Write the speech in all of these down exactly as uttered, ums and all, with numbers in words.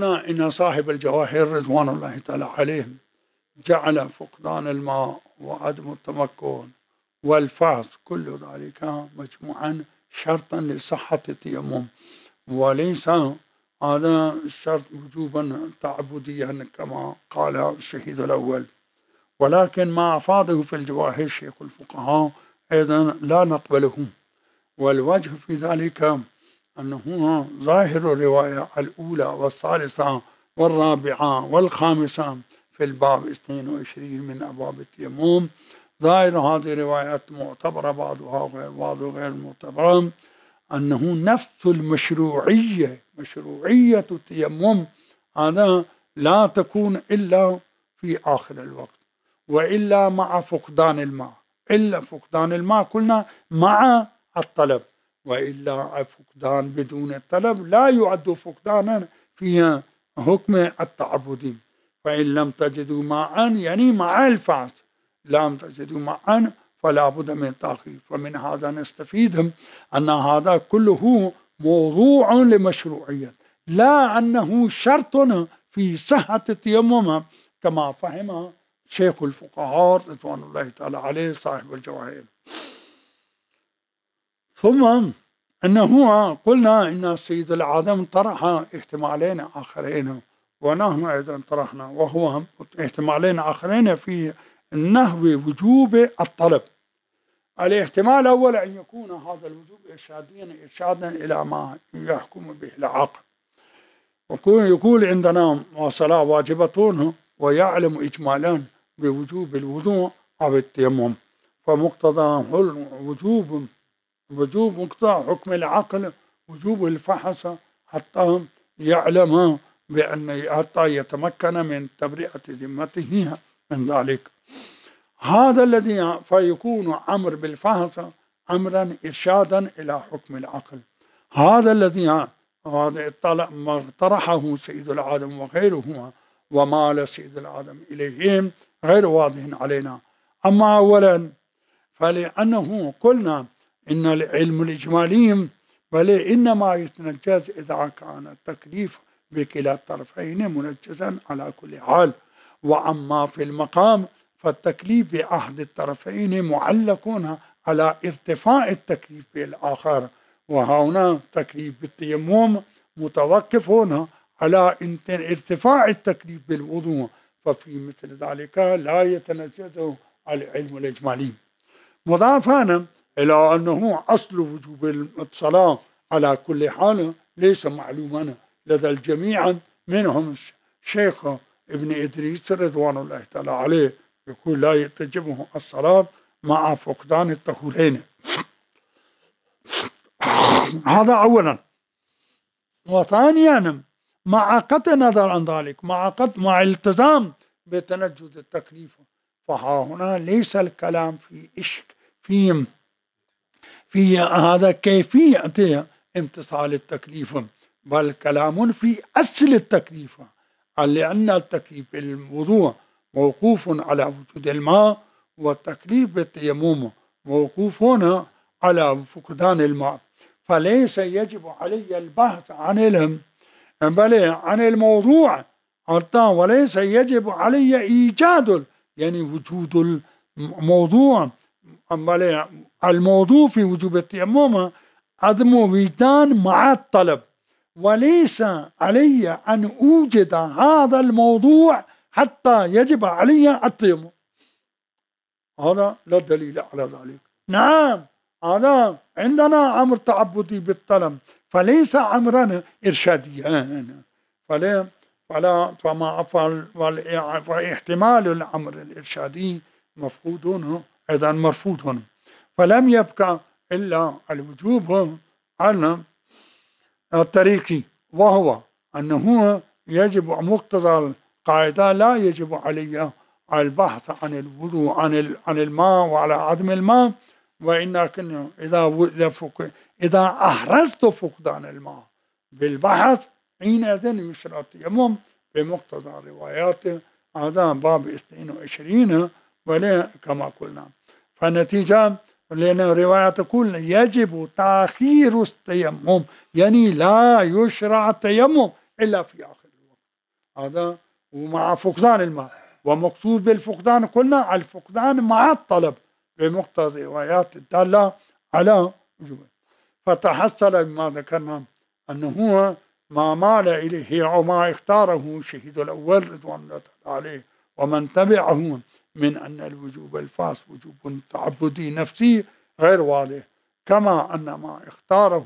قلنا إن صاحب الجواهر رضوان الله تعالى عليهم جعل فقدان الماء وعدم التمكن والفحص كل ذلك مجموعا شرطا لصحة التيمم، وليس هذا الشرط وجوبا تعبديا كما قال الشهيد الأول. ولكن ما أفاضه في الجواهر شيخ الفقهاء أيضا لا نقبله، والوجه في ذلك أنه ظاهر الرواية الأولى والثالثة والرابعة والخامسة في الباب اثنين وعشرين من أبواب التيمم، ظاهر هذه الروايات معتبرة بعضها غير بعض غير معتبرة، أنه نفس المشروعية مشروعية التيمم هذا لا تكون إلا في آخر الوقت، وإلا مع فقدان الماء، إلا فقدان الماء قلنا مع الطلب، وإلا فقدان بدون الطلب لا يعد فقدانا في حكم التعبدي. فإن لم تجدوا ماء يعني مع الفحص، لم تجدوا ماء فلا بد من تأخير. فمن هذا نستفيد أن هذا كله موضوع لمشروعية، لا أنه شرط في صحة التيمم كما فهم شيخ الفقهاء رضوان الله تعالى عليه صاحب الجواهر. ثم أنه قلنا إن سيد العالم طرح احتمالين آخرين، ونحن أيضا طرحنا، وهو احتمالين آخرين في نحو وجوب الطلب. الاحتمال الأول أن يكون هذا الوجوب إرشاديا إرشادا إلى ما يحكم به العقل، ويقول عندنا صلاة واجبة ويعلم إجمالا بوجوب الوضوء أو التيمم، فمقتضى وجوب وجوب مقتضى حكم العقل وجوب الفحص حتى يعلم بأن حتى يتمكن من تبرئة ذمته من ذلك. هذا الذي فيكون أمر بالفحص أمرا إرشادا إلى حكم العقل. هذا الذي هذا طرحه سيد العالم وغيره ومال سيد العالم إليهم غير واضح علينا. أما أولا فلأنه قلنا إن العلم الإجمالي بل إنما يتنجز إذا كان التكليف بكلا الطرفين منجزا على كل حال، وأما في المقام فالتكليف بأحد الطرفين معلق على ارتفاع التكليف بالآخر، وهنا التكليف بالتيمم متوقف هنا على ارتفاع التكليف بالوضوء، ففي مثل ذلك لا يتنجز العلم الإجمالي. مضافا إلى أنه أصل وجوب الصلاة على كل حال ليس معلوما لدى الجميع، منهم الشيخ ابن إدريس رضوان الله تعالى عليه يقول لا تجبه الصلاة مع فقدان الطهورين. هذا أولا. وثانيا مع قطع النظر عن ذلك، مع قطع مع التزام بتنجد التكليف، فها هنا ليس الكلام في إشك في في هذا كيفية امتصال التكليف، بل كلام في أصل التكليف، لأن التكليف بالوضوء موقوف على وجود الماء، والتكليف بالتيمم موقوف على فقدان الماء، فليس يجب علي البحث عن الهم بل عن الموضوع حتى، وليس يجب علي إيجاد يعني وجود الموضوع، بل الموضوع في وجوب التيمم عدم وجدان مع الطلب، وليس علي أن أوجد هذا الموضوع حتى يجب علي التيمم. هذا لا دليل على ذلك. نعم هذا عندنا أمر تعبدي بالطلب، فليس أمرا إرشاديا، فلا فلا فما فاحتمال الأمر الإرشادي مفقود أيضا مرفوض، فلم يبقى إلا الوجوب على الطريق، وهو أنه يجب مقتضى القاعدة لا يجب علي البحث عن الوضوء عن عن الماء وعلى عدم الماء، وإن كنا إذا إذا أحرزت فقدان الماء بالبحث حينئذ يشرع التيمم بمقتضى روايات هذا باب اثنين وعشرين ولا كما قلنا. فالنتيجة لأن الرواية تقول يجب تأخير التيمم، يعني لا يشرع التيمم إلا في آخر الوقت. هذا ومع فقدان المال، ومقصود بالفقدان قلنا الفقدان مع الطلب بمقتضى الروايات الدالة على وجوبه. فتحصل بما ذكرنا أنه هو ما مال إليه أو ما اختاره الشهيد الأول رضوان الله عليه ومن تبعه من أن الوجوب الفاس وجوب تعبدي نفسي غير واضح، كما أن ما اختاره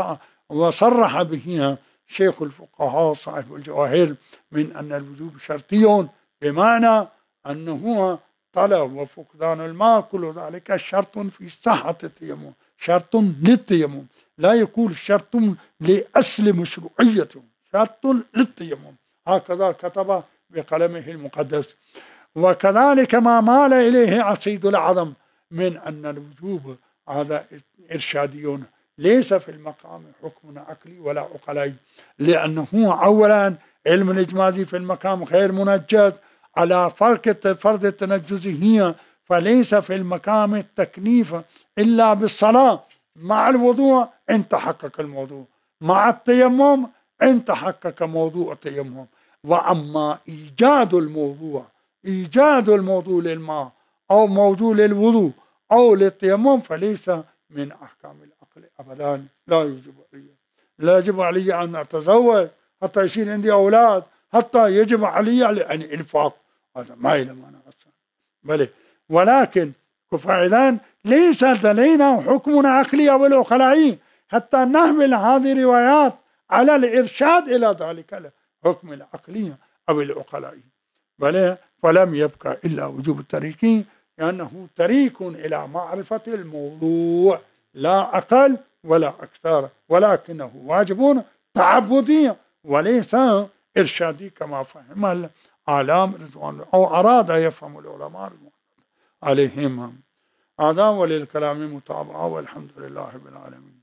وصرح به شيخ الفقهاء صاحب الجواهر من أن الوجوب شرطي، بمعنى أنه طلب وفقدان الماء كل ذلك شرط في صحة التيمم، شرط للتيمم، لا يكون شرط لأصل مشروعيته، شرط للتيمم، هكذا كتب بقلمه المقدس. وكذلك ما مال إليه عصيد العظم من أن الوجوب هذا إرشادي، ليس في المقام حكم عقلي ولا عقلي، لأنه أولا علم الإجمازي في المقام غير منجز على فرق فرض التنجزية، فليس في المقام التكليف إلا بالصلاة، مع الوضوء إن تحقق الموضوع، مع التيمم إن تحقق موضوع التيمم. وأما إيجاد الموضوع إيجاد الموضوع للماء أو موضوع للوضوء أو للتيمم فليس من أحكام العقل أبدا، لا يجب علي لا يجب علي أن أتزوج حتى يصير عندي أولاد، حتى يجب علي أن إنفاق، هذا ما يلم أنا أصلا بل ولكن فإذا ليس لدينا حكم عقلي أو عقلائي حتى نحمل هذه الروايات على الإرشاد إلى ذلك الحكم العقلي أو العقلائي، بل فلم يبقى إلا وجوب الطريق، لأنه طريق إلى معرفة الموضوع لا أقل ولا أكثر، ولكنه واجب تعبدي وليس إرشادي كما فهم العالم رضوان أو أراد يفهم العلماء رضوان عليهم. هذا وللكلام متابعة والحمد لله رب العالمين.